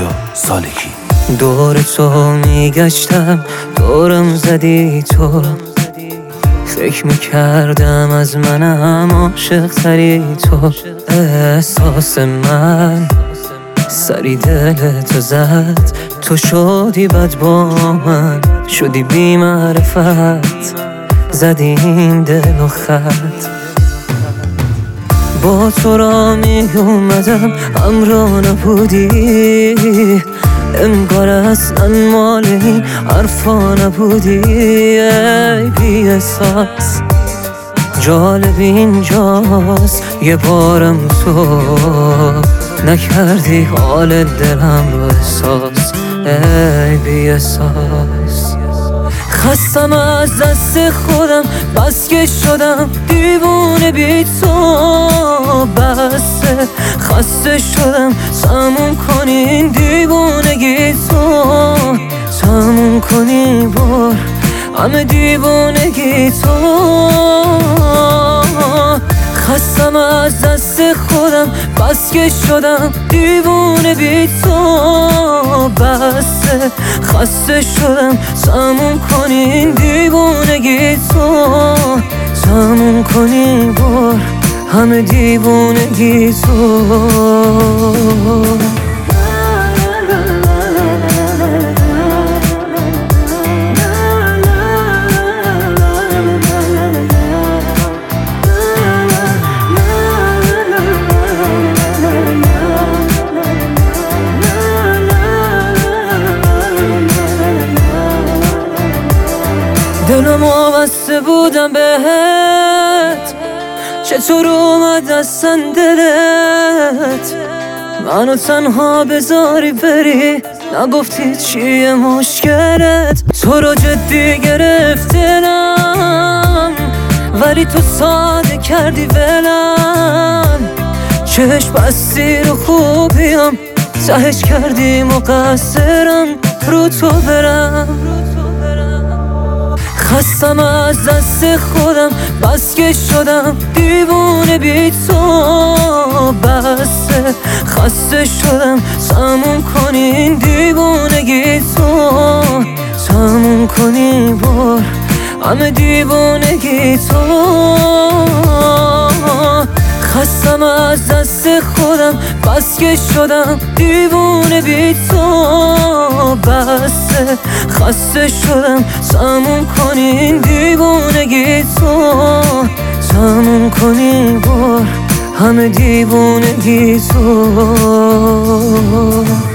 پوریا سالکی. دور تو میگشتم، دورم زدی تو. فکر میکردم از منم عاشق تری تو. احساس من سری دل تو زد، تو شدی بد با من، شدی بی معرفت، زدیم دل و خط. با تو را می اومدم همراه نبودی، انگار اصلا مال این حرفا نبودی. ای بی احساس جالب اینجاست، یه بارم تو نکردی حال دلم رو احساس. ای بی احساس خستم از دست خودم، بس که شدم دیوونه بی تو. بسه خسته شدم، تموم کنین دیوونگی تو. تموم کنی بار همه دیوونگی تو. خستم از دست خودم، بس که شدم دیوونه بی تو. بسه خسته شدم، تموم کنین دیوونگی تو. تموم کنی بار همه دیوونگی تو. دلم وابسته بودم بهت، چطور اومد اصلا دلت منو تنها بذاری بری؟ نگفتی چیه مشکلت؟ تو رو جدی گرفتنم ولی تو ساده کردی ولم. چشم بستی رو خوبیم، تهش کردی مقصرم رو تو برم. خستم از دست خودم، بس که شدم دیوونه بی تو. بسه خسته شدم، تموم کنین دیوونگی تو. تموم کنی بار همه دیوونگی تو. خستم از دست خودم، بس که شدم دیوونه بی تو. بسه خسته شدم، تموم کنین دیوونگی تو. تموم کنی بار همه دیوونگی تو.